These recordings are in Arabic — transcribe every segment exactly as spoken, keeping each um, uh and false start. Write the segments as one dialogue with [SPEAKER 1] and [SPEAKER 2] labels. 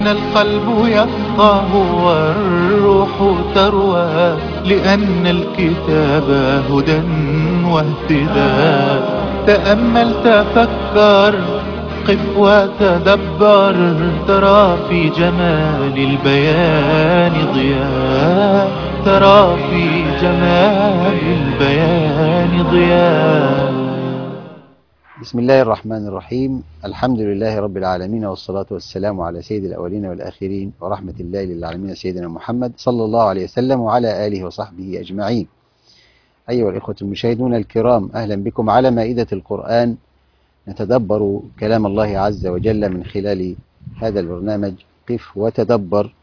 [SPEAKER 1] القلب يفقه والروح تروى، لأن الكتاب هدى واهتداء. تأمل تفكر قف وتدبر، ترى في جمال البيان ضياء، ترى في جمال البيان ضياء.
[SPEAKER 2] بسم الله الرحمن الرحيم. الحمد لله رب العالمين، والصلاة والسلام على سيد الأولين والآخرين، ورحمة الله للعالمين سيدنا محمد صلى الله عليه وسلم وعلى آله وصحبه أجمعين. أيها الإخوة المشاهدون الكرام، أهلا بكم على مائدة القرآن، نتدبر كلام الله عز وجل من خلال هذا البرنامج قف وتدبر.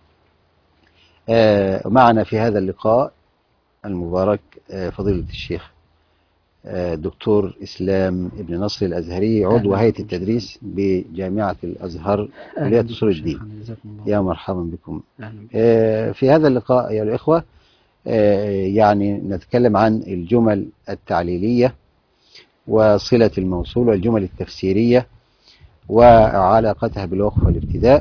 [SPEAKER 2] معنا في هذا اللقاء المبارك فضيلة الشيخ دكتور إسلام ابن نصر الأزهري، عضو هيئة التدريس بجامعة الأزهر كلية أصول الدين. يا مرحبا بكم. في هذا اللقاء يا الإخوة يعني نتكلم عن الجمل التعليلية وصلة الموصول والجمل التفسيرية وعلاقتها بالوقف والابتداء.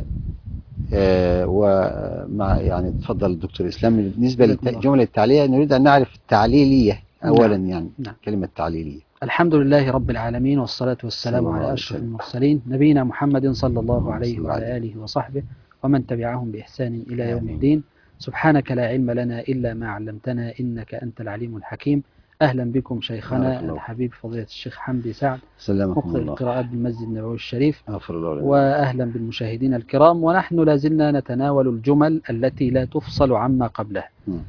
[SPEAKER 2] ومع يعني تفضل الدكتور إسلام. بالنسبة للجمل التعليلية نريد أن نعرف التعليلية أولا. نعم. يعني نعم. كلمة تعليلية.
[SPEAKER 3] الحمد لله رب العالمين، والصلاة والسلام على أشرف المرسلين نبينا محمد صلى الله عليه وعلى آله وصحبه ومن تبعهم بإحسان إلى يوم الدين. سبحانك لا علم لنا إلا ما علمتنا إنك أنت العليم الحكيم. أهلا بكم شيخنا الحبيب فضيلة الشيخ حمدي سعد، مقرئ القراءات بالمسجد النبوي الشريف، وأهلا بالمشاهدين الكرام. ونحن لازلنا نتناول الجمل التي لا تفصل عما قبلها. م.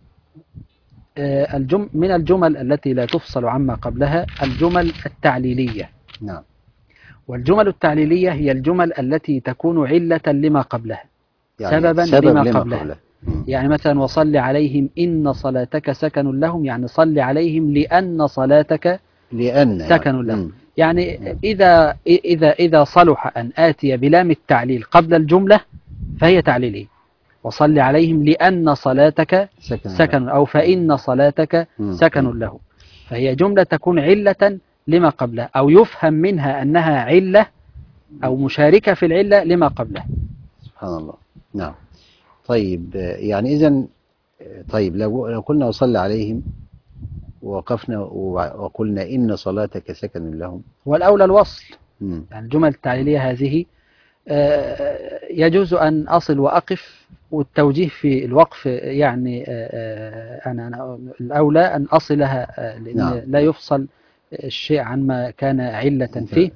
[SPEAKER 3] الجم من الجمل التي لا تفصل عما قبلها الجمل التعليلية.
[SPEAKER 2] نعم.
[SPEAKER 3] والجمل التعليلية هي الجمل التي تكون علة لما قبلها،
[SPEAKER 2] يعني
[SPEAKER 3] سببا
[SPEAKER 2] سبب
[SPEAKER 3] لما,
[SPEAKER 2] لما
[SPEAKER 3] قبلها,
[SPEAKER 2] قبلها.
[SPEAKER 3] يعني مثلا وصل عليهم إن صلاتك سكن لهم، يعني صل عليهم لأن صلاتك
[SPEAKER 2] لأن
[SPEAKER 3] سكن
[SPEAKER 2] يعني.
[SPEAKER 3] لهم. يعني إذا, إذا, إذا صلح أن آتي بلام التعليل قبل الجملة فهي تعليلية. وصل عليهم لأن صلاتك سكن, سكن أو فإن صلاتك سكن له، فهي جملة تكون علة لما قبلها، أو يفهم منها أنها علة أو مشاركة في العلة لما قبلها.
[SPEAKER 2] سبحان الله. نعم. طيب يعني إذن طيب لو لو قلنا وصل عليهم ووقفنا وقلنا إن صلاتك سكن لهم،
[SPEAKER 3] والأولى الوصل. م. يعني الجمل التعليلية هذه يجوز أن أصل وأقف، والتوجيه في الوقف يعني أنا, أنا الأولى أن أصلها، لأن نعم. لا يفصل الشيء عن ما كان علة فيه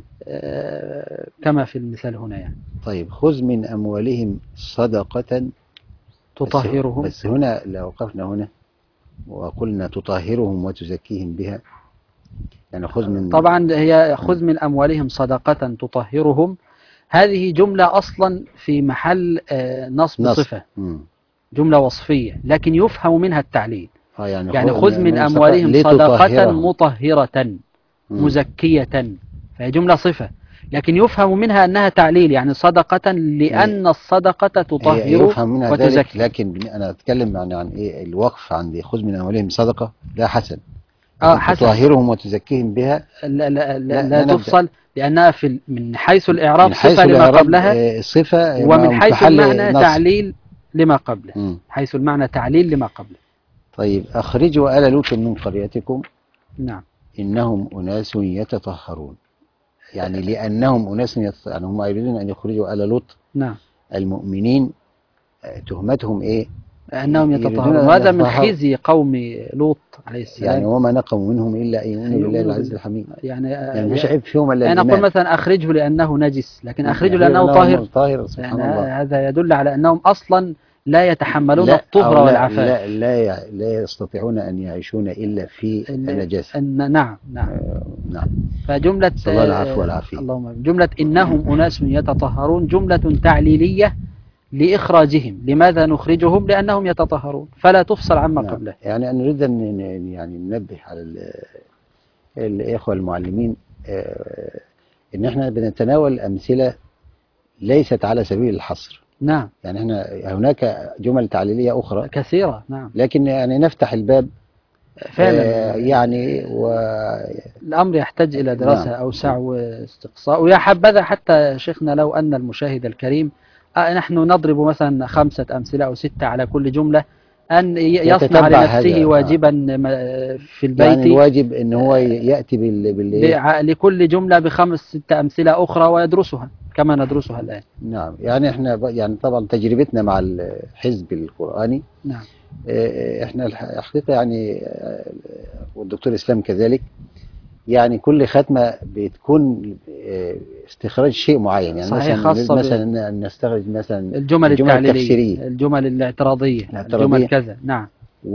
[SPEAKER 3] كما في المثال هنا يعني.
[SPEAKER 2] طيب خذ من أموالهم صدقة
[SPEAKER 3] تطهرهم،
[SPEAKER 2] بس, بس هنا لو وقفنا هنا وقلنا تطهرهم وتزكيهم بها، يعني خذ من
[SPEAKER 3] طبعا هي خذ من أموالهم صدقة تطهرهم، هذه جملة أصلا في محل نصب, نصب. صفة. م. جملة وصفية لكن يفهم منها التعليل.
[SPEAKER 2] آه يعني,
[SPEAKER 3] يعني خذ من أموالهم صدقة مطهرة م. مزكية، فهي جملة صفة لكن يفهم منها أنها تعليل، يعني صدقة لأن الصدقة تطهر
[SPEAKER 2] يفهم منها
[SPEAKER 3] وتزكي.
[SPEAKER 2] لكن أنا أتكلم عن, عن إيه الوقف عندي خذ من أموالهم صدقة لا حسن.
[SPEAKER 3] آه حسن.
[SPEAKER 2] تطهرهم وتزكيهم بها
[SPEAKER 3] لا, لا, لا, لا, لا تفصل، لأنها في من حيث الإعراب صفة لما قبلها،
[SPEAKER 2] صفة
[SPEAKER 3] ومن حيث المعنى نص. تعليل لما قبله.
[SPEAKER 2] م.
[SPEAKER 3] حيث المعنى تعليل لما قبله.
[SPEAKER 2] طيب أخرجوا آل لوط من قريتكم.
[SPEAKER 3] نعم.
[SPEAKER 2] إنهم أناس يتطهرون، يعني لأنهم أناس يتطهرون، يعني هم يريدون أن يخرجوا آل لوط.
[SPEAKER 3] نعم.
[SPEAKER 2] المؤمنين تهمتهم إيه؟
[SPEAKER 3] أنهم يتطهرون، وهذا من خزي قوم لوط عليه السلام.
[SPEAKER 2] يعني وما نقموا منهم إلا أن يؤمنوا بالله العزيز الحميد.
[SPEAKER 3] يعني
[SPEAKER 2] يعني مش عيب فيهم إلا
[SPEAKER 3] أنا أقول مثلا أخرجه لأنه نجس، لكن أخرجه لأنه طاهر.
[SPEAKER 2] طاهر سبحان
[SPEAKER 3] يعني
[SPEAKER 2] الله.
[SPEAKER 3] هذا يدل على أنهم أصلا لا يتحملون الطهر والعفاف.
[SPEAKER 2] لا لا لا يستطيعون أن يعيشون إلا في النجاسة.
[SPEAKER 3] نعم نعم
[SPEAKER 2] آه نعم.
[SPEAKER 3] فجملة
[SPEAKER 2] صلى العفو والعافية.
[SPEAKER 3] اللهم جملة إنهم أناس يتطهرون جملة تعليلية لإخراجهم. لماذا نخرجهم؟ لأنهم يتطهرون، فلا تفصل عما
[SPEAKER 2] نعم.
[SPEAKER 3] قبله.
[SPEAKER 2] يعني أنا نريد أن يعني ننبه على الإخوة المعلمين إن إحنا بنتناول أمثلة ليست على سبيل الحصر.
[SPEAKER 3] نعم.
[SPEAKER 2] يعني إحنا هناك جمل تعليلية أخرى
[SPEAKER 3] كثيرة. نعم.
[SPEAKER 2] لكن يعني نفتح الباب
[SPEAKER 3] فعلا.
[SPEAKER 2] آه يعني و...
[SPEAKER 3] الأمر يحتاج إلى دراسة نعم. أوسع واستقصاء. ويا حبذا حتى شيخنا لو أن المشاهد الكريم آه نحن نضرب مثلا خمسة أمثلة أو ستة على كل جملة، أن ي- يصنع
[SPEAKER 2] يتتبع
[SPEAKER 3] لنفسه
[SPEAKER 2] هذا.
[SPEAKER 3] واجبا م- في البيت.
[SPEAKER 2] يعني الواجب ان هو يأتي بال بالايه.
[SPEAKER 3] بع- لكل جملة بخمس ست أمثلة أخرى ويدرسها كما ندرسها الآن.
[SPEAKER 2] نعم. يعني احنا ب- يعني طبعا تجربتنا مع الحزب القرآني،
[SPEAKER 3] نعم.
[SPEAKER 2] آه، احنا الح- الحقيقة يعني آه، والدكتور اسلام كذلك، يعني كل ختمة بتكون آه، استخراج شيء معين. يعني
[SPEAKER 3] صحيح،
[SPEAKER 2] مثلا
[SPEAKER 3] خاصة ب-
[SPEAKER 2] مثلا أن نستخرج مثلا
[SPEAKER 3] الجمل
[SPEAKER 2] الجمل
[SPEAKER 3] التعليلية،
[SPEAKER 2] التفسيرية
[SPEAKER 3] الجمل الاعتراضية، الجمل
[SPEAKER 2] الاعتراضية،
[SPEAKER 3] كذا. نعم.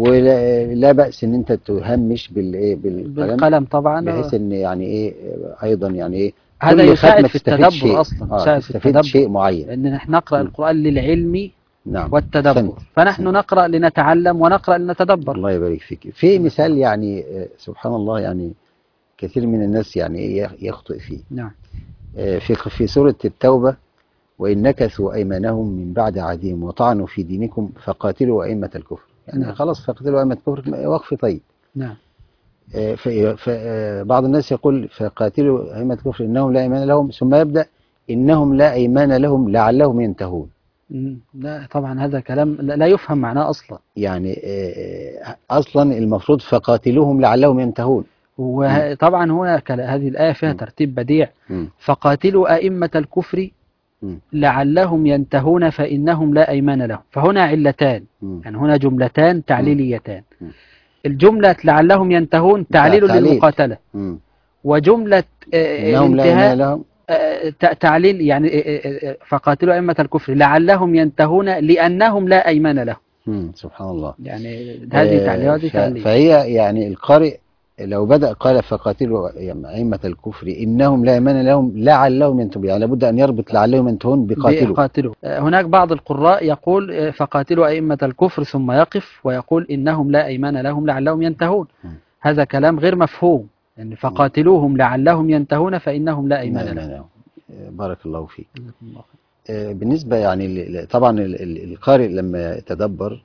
[SPEAKER 2] ولا لا بأس ان انت تهمش بالايه بالقلم،
[SPEAKER 3] بالقلم طبعا.
[SPEAKER 2] بحيث ان يعني ايه ايضا يعني ايه
[SPEAKER 3] هذا
[SPEAKER 2] كل
[SPEAKER 3] يساعد
[SPEAKER 2] ختمة
[SPEAKER 3] في
[SPEAKER 2] تستفيد
[SPEAKER 3] التدبر
[SPEAKER 2] شيء.
[SPEAKER 3] أصلا،
[SPEAKER 2] اه
[SPEAKER 3] يساعد في
[SPEAKER 2] تستفيد
[SPEAKER 3] التدبر،
[SPEAKER 2] شيء معين.
[SPEAKER 3] لأن نحن نقرأ
[SPEAKER 2] م.
[SPEAKER 3] القرآن للعلم
[SPEAKER 2] نعم.
[SPEAKER 3] والتدبر،
[SPEAKER 2] أحسنت.
[SPEAKER 3] فنحن
[SPEAKER 2] أحسنت.
[SPEAKER 3] نقرأ لنتعلم ونقرأ لنتدبر.
[SPEAKER 2] الله يبارك فيك. في مثال يعني آه، سبحان الله، يعني كثير من الناس يعني إيه يخطئ فيه.
[SPEAKER 3] نعم.
[SPEAKER 2] آه، في في سورة التوبة: وإن نكثوا أيمانهم من بعد عهدهم وطعنوا في دينكم فقاتلوا أئمة الكفر. يعني
[SPEAKER 3] نعم.
[SPEAKER 2] خلاص فقاتلوا أئمة الكفر، وقف طيب.
[SPEAKER 3] نعم.
[SPEAKER 2] آه، ف- ف- آه، بعض الناس يقول فقاتلوا أئمة الكفر إنهم لا أيمان لهم، ثم يبدأ إنهم لا أيمان لهم لعلهم ينتهون.
[SPEAKER 3] مم. لا طبعا هذا كلام لا لا يفهم معناه أصلا.
[SPEAKER 2] يعني آه، أصلا المفروض فقاتلوهم لعلهم ينتهون. مم.
[SPEAKER 3] وطبعا هنا كلا- هذه الآية فيها
[SPEAKER 2] مم.
[SPEAKER 3] ترتيب بديع.
[SPEAKER 2] مم.
[SPEAKER 3] فقاتلوا أئمة الكفر
[SPEAKER 2] مم.
[SPEAKER 3] لعلهم ينتهون فإنهم لا أيمان لهم، فهنا علتان،
[SPEAKER 2] مم.
[SPEAKER 3] يعني هنا جملتان تعليليتان.
[SPEAKER 2] مم.
[SPEAKER 3] الجملة لعلهم ينتهون تعليل
[SPEAKER 2] تعليل.
[SPEAKER 3] للمقاتلة،
[SPEAKER 2] مم.
[SPEAKER 3] وجملة آه،
[SPEAKER 2] إنهم لا أيمان
[SPEAKER 3] الانتهاء
[SPEAKER 2] لهم.
[SPEAKER 3] آه، ت- تعليل يعني آه، آه، آه، فقاتلوا أئمة الكفر لعلهم ينتهون لأنهم لا أيمان لهم.
[SPEAKER 2] مم. سبحان الله.
[SPEAKER 3] يعني هذه تعليل
[SPEAKER 2] آه،
[SPEAKER 3] هذه
[SPEAKER 2] ف-
[SPEAKER 3] تعليل.
[SPEAKER 2] فهي يعني القارئ لو بدأ قال فقاتلوا أئمة الكفر إنهم لا أيمان لهم لعلهم ينتهون، يعني لابد أن يربط لعلهم ينتهون بقاتلوا.
[SPEAKER 3] بقاتلوا. آه، هناك بعض القراء يقول آه، فقاتلوا أئمة الكفر ثم يقف ويقول إنهم لا أيمان لهم لعلهم ينتهون.
[SPEAKER 2] مم.
[SPEAKER 3] هذا كلام غير مفهوم، يعني فقاتلوهم لعلهم ينتهون فإنهم لا
[SPEAKER 2] لا
[SPEAKER 3] أيمان
[SPEAKER 2] أيمان
[SPEAKER 3] لهم.
[SPEAKER 2] لهم. آه، بارك الله فيك.
[SPEAKER 3] جزاكم الله خير.
[SPEAKER 2] آه، بالنسبة يعني ل- ل- طبعا ال- ال- القارئ لما يتدبر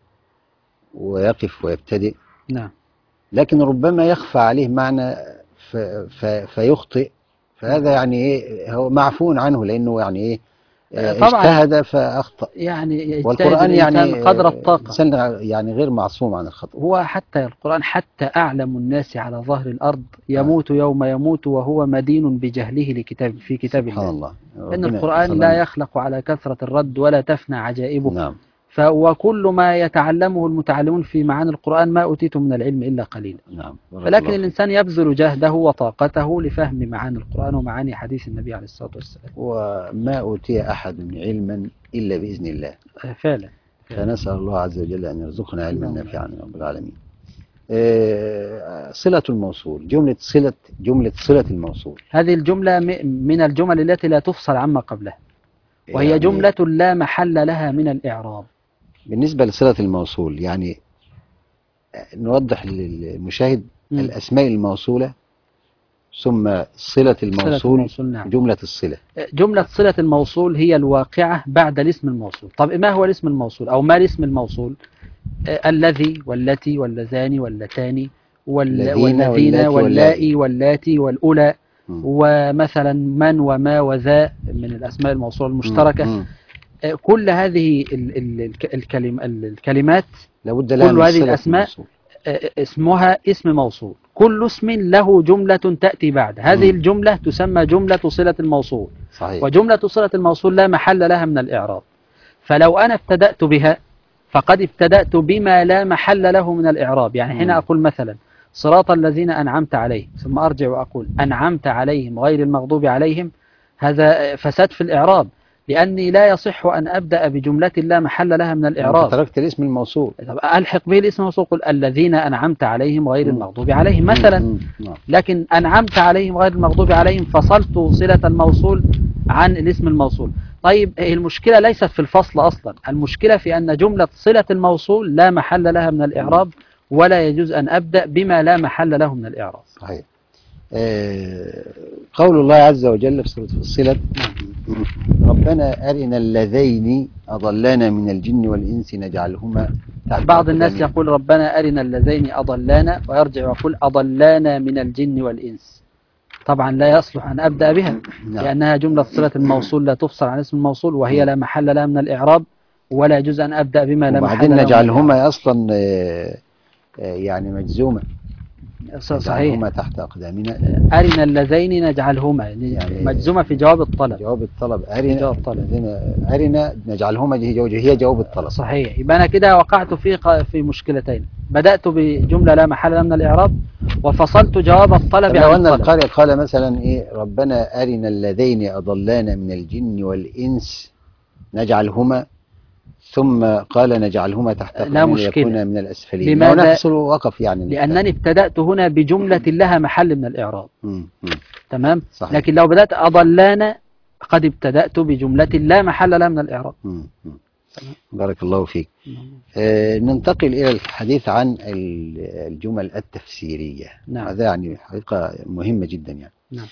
[SPEAKER 2] ويقف ويبتدئ،
[SPEAKER 3] نعم.
[SPEAKER 2] لكن ربما يخفى عليه معنى ف- ف- فيخطئ، فهذا يعني ايه هو معفو عنه، لانه يعني ايه
[SPEAKER 3] آه،
[SPEAKER 2] آه،
[SPEAKER 3] طبعا
[SPEAKER 2] اجتهد فاخطأ.
[SPEAKER 3] يعني يجتهد
[SPEAKER 2] والقرآن
[SPEAKER 3] الإنسان
[SPEAKER 2] يعني
[SPEAKER 3] قدر
[SPEAKER 2] آه،
[SPEAKER 3] الطاقة.
[SPEAKER 2] الانسان يعني غير معصوم عن الخطأ.
[SPEAKER 3] هو حتى القرآن حتى أعلم الناس على ظهر الأرض
[SPEAKER 2] آه.
[SPEAKER 3] يموت يوم يموت وهو مدين بجهله لكتاب في كتاب
[SPEAKER 2] سبحان
[SPEAKER 3] الله.
[SPEAKER 2] الله.
[SPEAKER 3] لأن
[SPEAKER 2] ربنا
[SPEAKER 3] القرآن لا
[SPEAKER 2] طبعا.
[SPEAKER 3] يخلق على كثرة الرد ولا تفنى عجائبه.
[SPEAKER 2] نعم.
[SPEAKER 3] ف وكل ما يتعلمه المتعلمون في معاني القرآن ما أوتيتم من العلم إلا قليلا.
[SPEAKER 2] نعم. بارك
[SPEAKER 3] فلكن
[SPEAKER 2] الله فيك.
[SPEAKER 3] الإنسان يبذل جهده وطاقته لفهم معاني القرآن ومعاني حديث النبي عليه الصلاة والسلام.
[SPEAKER 2] وما أوتي أحد علما إلا بإذن الله.
[SPEAKER 3] آه، فعلا.
[SPEAKER 2] فنسأل الله عز وجل أن يرزقنا علما
[SPEAKER 3] اللهم
[SPEAKER 2] نافعا يا رب العالمين. آه، صلة الموصول، جملة صلة جملة صلة الموصول،
[SPEAKER 3] هذه الجملة م- من الجمل التي لا تفصل عما قبلها، وهي
[SPEAKER 2] يعني
[SPEAKER 3] جملة لا محل لها من الإعراب.
[SPEAKER 2] بالنسبة لصلة الموصول، يعني نوضح للمشاهد
[SPEAKER 3] مم.
[SPEAKER 2] الأسماء الموصولة ثم صلة الموصول,
[SPEAKER 3] صلة الموصول. نعم.
[SPEAKER 2] جملة الصلة.
[SPEAKER 3] جملة صلة الموصول هي الواقعة بعد الاسم الموصول. طب ما هو الاسم الموصول أو ما الاسم الموصول؟ آه، الذي والتي واللذان واللتان وال-
[SPEAKER 2] الذين
[SPEAKER 3] والذين
[SPEAKER 2] واللاتي
[SPEAKER 3] واللائي واللاتي والأولى،
[SPEAKER 2] مم.
[SPEAKER 3] ومثلا من وما وذا من الأسماء الموصولة المشتركة.
[SPEAKER 2] مم.
[SPEAKER 3] آه، كل هذه ال- ال- الك- الكلم الكلمات،
[SPEAKER 2] لابد لها
[SPEAKER 3] كل
[SPEAKER 2] من
[SPEAKER 3] هذه
[SPEAKER 2] صلة
[SPEAKER 3] الأسماء
[SPEAKER 2] الموصول.
[SPEAKER 3] آه، اسمها اسم موصول. كل اسم له جملة تأتي بعد هذه
[SPEAKER 2] مم.
[SPEAKER 3] الجملة تسمى جملة صلة الموصول.
[SPEAKER 2] صحيح.
[SPEAKER 3] وجملة صلة الموصول لا محل لها من الإعراب. فلو أنا ابتدأت بها فقد ابتدأت بما لا محل له من الإعراب. يعني حين
[SPEAKER 2] مم.
[SPEAKER 3] أقول مثلا صراط الذين أنعمت عليهم ثم أرجع وأقول أنعمت عليهم غير المغضوب عليهم، هذا فساد في الإعراب، لأني لا يصح أن أبدأ بجملة لا محل لها من
[SPEAKER 2] أنت
[SPEAKER 3] الإعراب.
[SPEAKER 2] تركت الاسم الموصول.
[SPEAKER 3] طب ألحق به الاسم الموصول، قل الذين أنعمت عليهم غير
[SPEAKER 2] مم.
[SPEAKER 3] المغضوب عليهم مثلا.
[SPEAKER 2] مم. نعم.
[SPEAKER 3] لكن أنعمت عليهم غير المغضوب عليهم فصلت صلة الموصول عن الاسم الموصول. طيب المشكلة ليست في الفصل أصلا، المشكلة في أن جملة صلة الموصول لا محل لها من الإعراب، ولا يجوز أن أبدأ بما لا محل له من الإعراب.
[SPEAKER 2] صحيح. آه، قول الله عز وجل في سورة فصلت: ربنا أرنا اللذين أضلانا من الجن والإنس نجعلهما تحت
[SPEAKER 3] بعض الناس
[SPEAKER 2] أقدامنا.
[SPEAKER 3] يقول ربنا أرنا اللذين أضلانا، ويرجع ويقول أضلانا من الجن والإنس. طبعا لا يصلح أن أبدأ بها،
[SPEAKER 2] نعم.
[SPEAKER 3] لأنها جملة صلة الموصول لا تفصل عن اسم الموصول، وهي لا محل لها من الإعراب، ولا يجوز أن أبدأ بما لا محل
[SPEAKER 2] وبعدين
[SPEAKER 3] له من الإعراب.
[SPEAKER 2] نجعلهما أصلا آه، آه، يعني مجزومة،
[SPEAKER 3] صحيح.
[SPEAKER 2] نجعلهما تحت أقدامنا.
[SPEAKER 3] أرنا اللذين نجعلهما
[SPEAKER 2] يعني
[SPEAKER 3] مجزومة في جواب الطلب.
[SPEAKER 2] جواب الطلب
[SPEAKER 3] في
[SPEAKER 2] أرنا
[SPEAKER 3] جواب الطلب.
[SPEAKER 2] أرنا نجعلهما هي جواب- هي جواب الطلب.
[SPEAKER 3] صحيح. يبقى أنا كده وقعت في ق- في مشكلتين، بدأت بجملة لا محل لها من الإعراب، وفصلت جواب الطلب
[SPEAKER 2] طب لو
[SPEAKER 3] عن
[SPEAKER 2] أن
[SPEAKER 3] الطلب.
[SPEAKER 2] القارئ قال مثلا إيه ربنا أرنا اللذين أضلانا من الجن والإنس نجعلهما، ثم قال نجعلهما تحت
[SPEAKER 3] لا
[SPEAKER 2] أقدامنا
[SPEAKER 3] مشكلة.
[SPEAKER 2] ليكونا من الأسفلين،
[SPEAKER 3] لماذا؟
[SPEAKER 2] لو نفسه وقف يعني.
[SPEAKER 3] لأنني ابتدأت هنا بجملة لها محل من الإعراب.
[SPEAKER 2] مم. مم.
[SPEAKER 3] تمام.
[SPEAKER 2] صحيح.
[SPEAKER 3] لكن لو بدأت أضلانا قد ابتدأت بجملة لا محل لها من الإعراب.
[SPEAKER 2] مم. مم. بارك الله فيك. آه ننتقل إلى الحديث عن ال- الجمل التفسيرية.
[SPEAKER 3] نعم.
[SPEAKER 2] هذا يعني حقيقة مهمة جدا يعني.
[SPEAKER 3] نعم.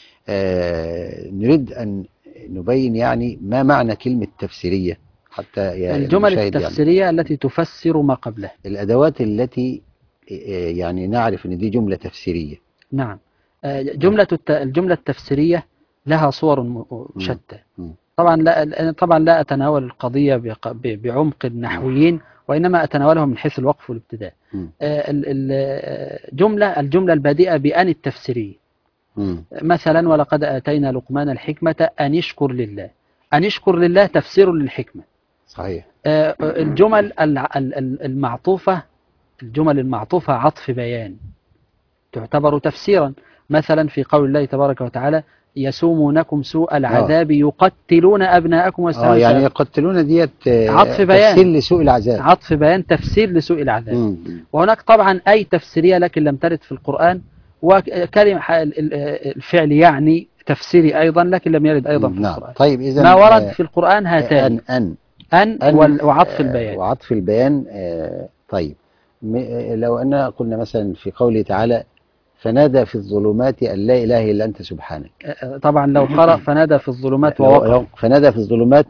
[SPEAKER 2] آه نريد أن نبين يعني ما معنى كلمة تفسيرية حتى
[SPEAKER 3] الجمل
[SPEAKER 2] المشاهد
[SPEAKER 3] التفسيرية
[SPEAKER 2] يعني.
[SPEAKER 3] التي تفسر ما قبلها.
[SPEAKER 2] الأدوات التي آه، يعني نعرف أن دي جملة تفسيرية.
[SPEAKER 3] نعم. آه، جملة الت- الجملة التفسيرية لها صور م- شتى.
[SPEAKER 2] مم.
[SPEAKER 3] طبعا لا طبعا لا أتناول القضية بق- ب- بعمق النحويين، وإنما أتناولها من حيث الوقف والابتداء.
[SPEAKER 2] مم.
[SPEAKER 3] آه، ال- ال- جملة الجملة البادئة بأن التفسيرية،
[SPEAKER 2] مم.
[SPEAKER 3] مثلا ولقد آتينا لقمان الحكمة أن يشكر لله. أن يشكر لله تفسير للحكمة.
[SPEAKER 2] صحيح.
[SPEAKER 3] آه، الجمل الع- ال- ال- المعطوفة الجمل المعطوفة عطف بيان تعتبر تفسيرا، مثلا في قول الله تبارك وتعالى يسومونكم سوء العذاب يقتلون أبناءكم
[SPEAKER 2] اه
[SPEAKER 3] ويستحيون
[SPEAKER 2] يعني
[SPEAKER 3] نساءكم.
[SPEAKER 2] يقتلون ديت آه،
[SPEAKER 3] عطف بيان.
[SPEAKER 2] تفسير لسوء العذاب.
[SPEAKER 3] عطف بيان تفسير لسوء العذاب.
[SPEAKER 2] مم.
[SPEAKER 3] وهناك طبعا أي تفسيرية لكن لم ترد في القرآن، وكلمة الفعل يعني تفسيري أيضا لكن لم يرد أيضا في
[SPEAKER 2] نعم.
[SPEAKER 3] القرآن.
[SPEAKER 2] طيب إذا
[SPEAKER 3] ما ورد في القرآن هاتان
[SPEAKER 2] أن أن
[SPEAKER 3] أن وال- وعطف البيان.
[SPEAKER 2] وعطف البيان. آه، طيب م- آه، لو أن قلنا مثلا في قوله تعالى فنادى في الظلمات أن لا إله إلا أنت سبحانك.
[SPEAKER 3] طبعا لو قرأ فنادى في الظلمات
[SPEAKER 2] لو-
[SPEAKER 3] ووقف.
[SPEAKER 2] لو فنادى في الظلمات.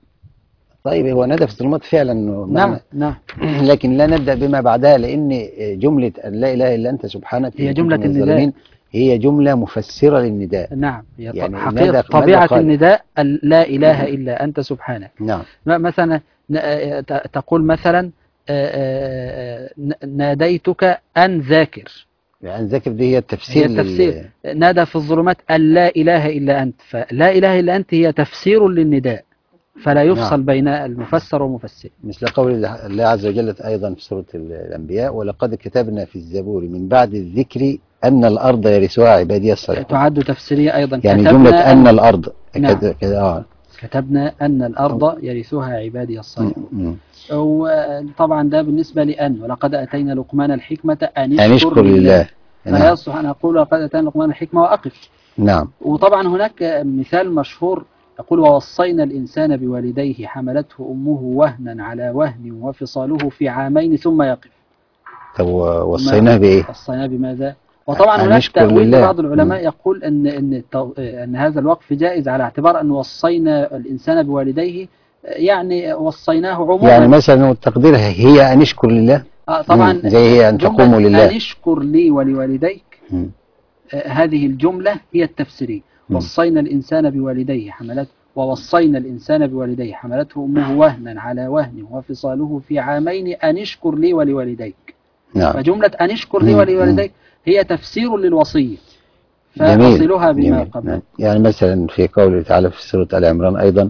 [SPEAKER 2] طيب هو نادى في الظلمات فعلا
[SPEAKER 3] نعم نعم.
[SPEAKER 2] لكن لا نبدأ بما بعدها، لأن جملة أن لا إله إلا أنت سبحانك
[SPEAKER 3] هي
[SPEAKER 2] إن
[SPEAKER 3] جملة
[SPEAKER 2] كنت من
[SPEAKER 3] النداء.
[SPEAKER 2] الظالمين هي جملة مفسرة للنداء.
[SPEAKER 3] نعم. هي
[SPEAKER 2] يعني
[SPEAKER 3] حقيقة
[SPEAKER 2] ماذا-
[SPEAKER 3] طبيعة
[SPEAKER 2] ماذا قال؟
[SPEAKER 3] النداء ال- لا إله إلا أنت سبحانك.
[SPEAKER 2] نعم.
[SPEAKER 3] م- مثلا ن- آه، ت- تقول مثلا آه، آه، ن- ناديتك أن ذاكر.
[SPEAKER 2] يعني ذاكر دي هي التفسير.
[SPEAKER 3] هي التفسير. نادى في الظلمات أن لا إله إلا أنت، فلا إله إلا أنت هي تفسير للنداء، فلا يفصل
[SPEAKER 2] نعم.
[SPEAKER 3] بين المفسر والمفسر.
[SPEAKER 2] مثل قول الله عز وجل أيضا في سورة الأنبياء ولقد كتبنا في الزبور من بعد الذكر أن الأرض يرثها عبادي الصالحون.
[SPEAKER 3] تعد تفسيرية أيضا.
[SPEAKER 2] يعني
[SPEAKER 3] كتبنا
[SPEAKER 2] جملة أن الأرض.
[SPEAKER 3] نعم.
[SPEAKER 2] كده كده آه.
[SPEAKER 3] كتبنا أن الأرض يرثها عبادي الصالحون.
[SPEAKER 2] م- م.
[SPEAKER 3] وطبعا ده بالنسبة لأن ولقد أتينا لقمان الحكمة أن
[SPEAKER 2] أن يشكر لله.
[SPEAKER 3] فلا
[SPEAKER 2] نعم.
[SPEAKER 3] يصح أن أقول لقد أتينا لقمان الحكمة وأقف.
[SPEAKER 2] نعم.
[SPEAKER 3] وطبعا هناك مثال مشهور يقول ووصينا الإنسان بوالديه حملته أمه وهنا على وهن وفصاله في عامين ثم يقف.
[SPEAKER 2] طب وصيناه بإيه؟
[SPEAKER 3] وصيناه بماذا؟ وطبعا
[SPEAKER 2] أن
[SPEAKER 3] هناك
[SPEAKER 2] يشكر
[SPEAKER 3] تأويل
[SPEAKER 2] لله.
[SPEAKER 3] بعض العلماء
[SPEAKER 2] م.
[SPEAKER 3] يقول أن أن التو- أن هذا الوقف جائز على اعتبار أن وصينا الإنسان بوالديه يعني وصيناه عموما.
[SPEAKER 2] يعني مثلا التقدير هي أن يشكر لله.
[SPEAKER 3] آه طبعا
[SPEAKER 2] م. زي هي أن
[SPEAKER 3] جملة
[SPEAKER 2] تقوموا لله.
[SPEAKER 3] أن اشكر لي ولوالديك.
[SPEAKER 2] م.
[SPEAKER 3] آه هذه الجملة هي التفسيرية.
[SPEAKER 2] م.
[SPEAKER 3] وصينا الإنسان بوالديه حملته ووصينا الإنسان بوالديه حملته أمه وهنا على وهن وفصاله في عامين أن اشكر لي ولوالديك.
[SPEAKER 2] نعم.
[SPEAKER 3] فجملة أن اشكر لي
[SPEAKER 2] م.
[SPEAKER 3] ولوالديك هي تفسير للوصية
[SPEAKER 2] جميل.
[SPEAKER 3] فأصلها بما
[SPEAKER 2] جميل.
[SPEAKER 3] قبل.
[SPEAKER 2] نعم. يعني مثلا في قوله تعالى في سورة آل عمران أيضا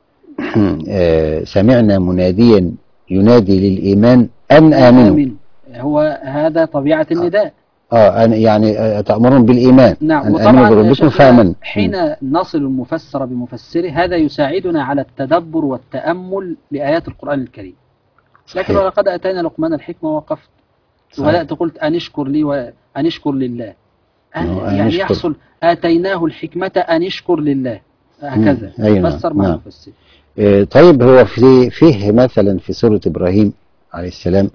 [SPEAKER 2] آه، سمعنا مناديا ينادي للإيمان أن آمنوا.
[SPEAKER 3] آمين. هو هذا طبيعة النداء.
[SPEAKER 2] اه أن يعني آه، تأمرون بالإيمان.
[SPEAKER 3] نعم.
[SPEAKER 2] أن آمنوا بربكم
[SPEAKER 3] شيخنا
[SPEAKER 2] فآمنوا.
[SPEAKER 3] حين نصل المفسر بمفسره هذا يساعدنا على التدبر والتأمل لآيات القرآن الكريم. لكن
[SPEAKER 2] صحيح.
[SPEAKER 3] ولقد أتينا لقمان الحكمة ووقفت
[SPEAKER 2] صحيح.
[SPEAKER 3] وبدأت قلت أن اشكر لي وأن اشكر لله. أن
[SPEAKER 2] أه، أن
[SPEAKER 3] يعني
[SPEAKER 2] يشكر.
[SPEAKER 3] يحصل آتيناه الحكمة أن يشكر لله هكذا.
[SPEAKER 2] مم. أي نعم.
[SPEAKER 3] فسر مع
[SPEAKER 2] نعم.
[SPEAKER 3] المفسر.
[SPEAKER 2] آه، طيب هو في فيه مثلا في سورة إبراهيم عليه السلام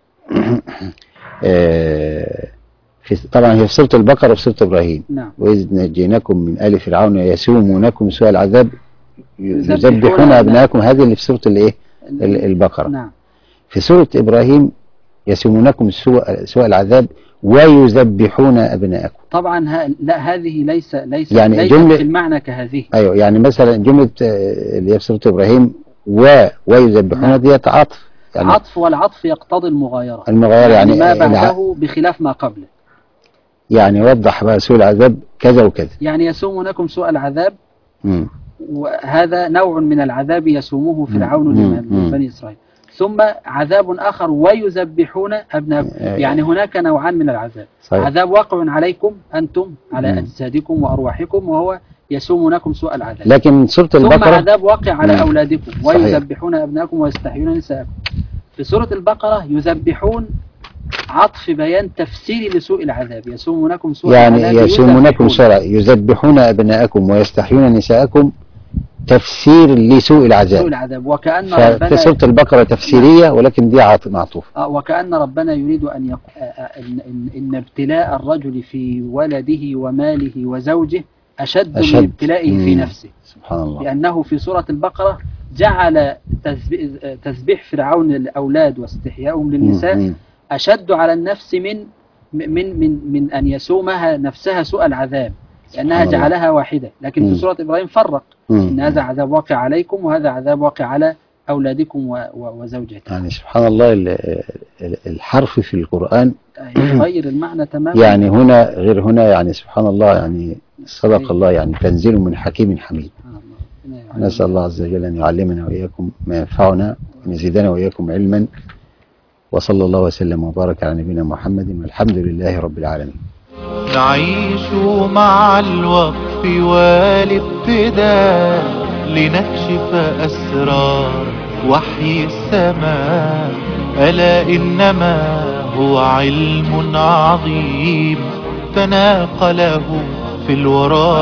[SPEAKER 2] آه، في طبعا هي في سورة البقرة وفي سورة إبراهيم.
[SPEAKER 3] نعم.
[SPEAKER 2] وإذ نجيناكم من آل فرعون يسومونكم سوء العذاب
[SPEAKER 3] يذبحون
[SPEAKER 2] يذبحون أبناءكم. هذه اللي في سورة الإيه؟
[SPEAKER 3] ال-
[SPEAKER 2] البقرة.
[SPEAKER 3] نعم.
[SPEAKER 2] في سورة إبراهيم يسومونكم سوء, سوء العذاب ويذبحون أبناءكم.
[SPEAKER 3] طبعا ها لا هذه ليس ليس
[SPEAKER 2] يعني
[SPEAKER 3] ليست
[SPEAKER 2] جملة
[SPEAKER 3] في المعنى كهذه.
[SPEAKER 2] أيوه يعني مثلا جملة اللي هي في سورة إبراهيم و ويذبحون
[SPEAKER 3] نعم.
[SPEAKER 2] ديت عطف يعني
[SPEAKER 3] عطف، والعطف يقتضي المغايرة.
[SPEAKER 2] المغايرة يعني,
[SPEAKER 3] يعني ما
[SPEAKER 2] الع...
[SPEAKER 3] بعده بخلاف ما قبله.
[SPEAKER 2] يعني وضح بقى سوء العذاب كذا وكذا.
[SPEAKER 3] يعني يسومونكم سوء العذاب،
[SPEAKER 2] م.
[SPEAKER 3] وهذا نوع من العذاب يسومه فرعون لبني إسرائيل. ثم عذاب آخر ويذبحون أبناءكم. يعني هناك نوعان من العذاب. صحيح. عذاب واقع عليكم أنتم على م. أجسادكم وأرواحكم وهو يسومونكم سوء العذاب.
[SPEAKER 2] لكن سورة البقرة
[SPEAKER 3] ثم عذاب واقع على م. أولادكم ويذبحون
[SPEAKER 2] صحيح.
[SPEAKER 3] أبناءكم ويستحيون نساءكم. في سورة البقرة يذبحون عطف بيان تفسيري لسوء العذاب. يسومونكم سوء
[SPEAKER 2] يعني
[SPEAKER 3] العذاب
[SPEAKER 2] يعني يسومونكم سوء يذبحون أبناءكم ويستحيون نساءكم تفسير لسوء العذاب.
[SPEAKER 3] سوء العذاب. وكأن ربنا
[SPEAKER 2] سورة البقرة تفسيرية ولكن دي معطوف.
[SPEAKER 3] آه وكأن ربنا يريد أن يقول إن, إن, إن ابتلاء الرجل في ولده وماله وزوجه أشد, أشد. من ابتلائه مم. في نفسه.
[SPEAKER 2] سبحان الله.
[SPEAKER 3] لأنه في سورة البقرة جعل تسبيح فرعون للأولاد واستحياؤهم للنساء مم. أشد على النفس من من من من أن يسومها نفسها سوء العذاب، لأنها جعلها واحدة. لكن في سورة إبراهيم فرق إن هذا عذاب واقع عليكم وهذا عذاب واقع على أولادكم وزوجاتكم.
[SPEAKER 2] يعني سبحان الله الحرف في القرآن
[SPEAKER 3] يغير المعنى تماما.
[SPEAKER 2] يعني هنا غير هنا، يعني سبحان الله، يعني صدق الله، يعني تنزيل من حكيم حميد. نسأل الله عز وجل أن يعلمنا وإياكم ما ينفعنا وأن يزيدنا وإياكم علما، وصلى الله وسلم وبارك على نبينا محمد والحمد لله رب العالمين.
[SPEAKER 1] نعيش مع الوقف والابتداء لنكشف أسرار وحي السماء، ألا إنما هو علم عظيم تناقله في الورى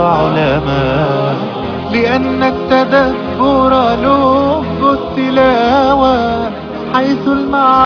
[SPEAKER 1] علماء، لأن التدبر لب التلاوة حيث المعاني